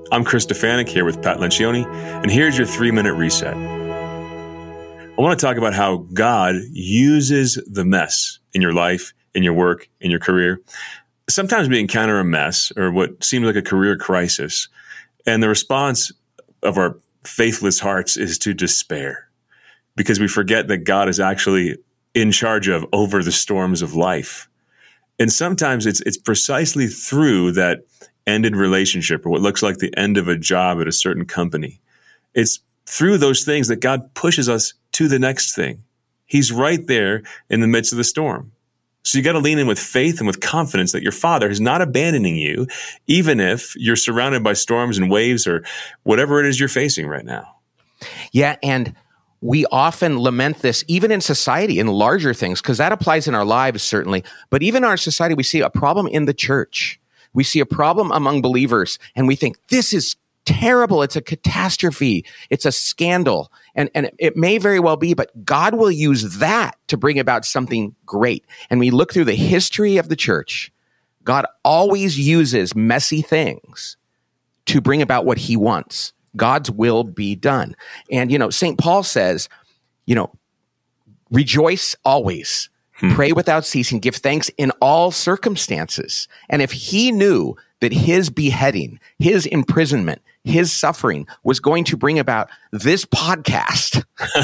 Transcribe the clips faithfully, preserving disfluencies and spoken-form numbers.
I'm Chris Stefanick here with Pat Lencioni, and here's your three-minute reset. I want to talk about how God uses the mess in your life, in your work, in your career. Sometimes we encounter a mess or what seems like a career crisis, and the response of our faithless hearts is to despair because we forget that God is actually in charge of over the storms of life. And sometimes it's it's precisely through that ended relationship or what looks like the end of a job at a certain company. It's through those things that God pushes us to the next thing. He's right there in the midst of the storm. So you got to lean in with faith and with confidence that your Father is not abandoning you, even if you're surrounded by storms and waves or whatever it is you're facing right now. Yeah, and we often lament this, even in society, in larger things, because that applies in our lives, certainly. But even in our society, we see a problem in the church. We see a problem among believers, and we think, this is terrible. It's a catastrophe. It's a scandal. And, and it may very well be, but God will use that to bring about something great. And we look through the history of the church. God always uses messy things to bring about what he wants. God's will be done. And, you know, Saint Paul says, you know, rejoice always. Hmm. Pray without ceasing, give thanks in all circumstances. And if he knew that his beheading, his imprisonment, his suffering was going to bring about this podcast,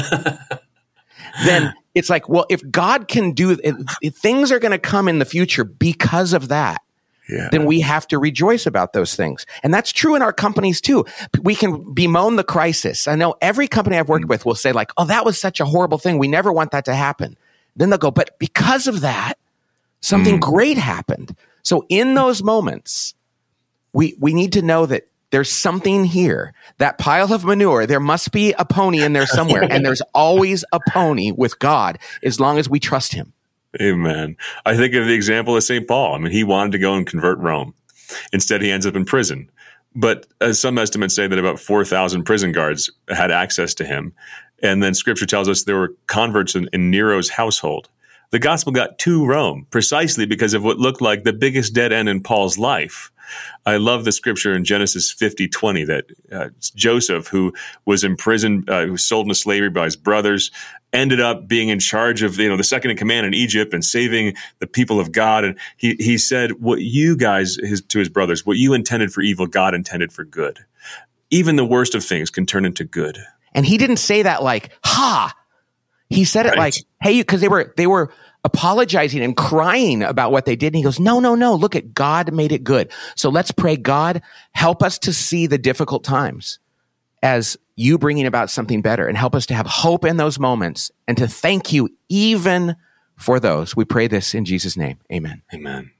then it's like, well, if God can do, if, if things are going to come in the future because of that, yeah. then we have to rejoice about those things. And that's true in our companies too. We can bemoan the crisis. I know every company I've worked hmm. with will say like, oh, that was such a horrible thing. We never want that to happen. Then they'll go, but because of that, something mm. great happened. So in those moments, we we need to know that there's something here. That pile of manure, there must be a pony in there somewhere. And there's always a pony with God as long as we trust him. Amen. I think of the example of Saint Paul. I mean, he wanted to go and convert Rome. Instead, he ends up in prison. But as some estimates say that about four thousand prison guards had access to him. And then scripture tells us there were converts in, in Nero's household. The gospel got to Rome precisely because of what looked like the biggest dead end in Paul's life. I love the scripture in Genesis fifty twenty that uh, Joseph, who was imprisoned, uh, who was sold into slavery by his brothers, ended up being in charge of, you know, the second in command in Egypt and saving the people of God. And he he said, what you guys, his, to his brothers, what you intended for evil, God intended for good. Even the worst of things can turn into good. And he didn't say that like, ha. He said it right. like, hey, because they were they were apologizing and crying about what they did. And he goes, no, no, no. Look at God made it good. So let's pray, God, help us to see the difficult times as you bringing about something better, and help us to have hope in those moments and to thank you even for those. We pray this in Jesus' name. Amen. Amen.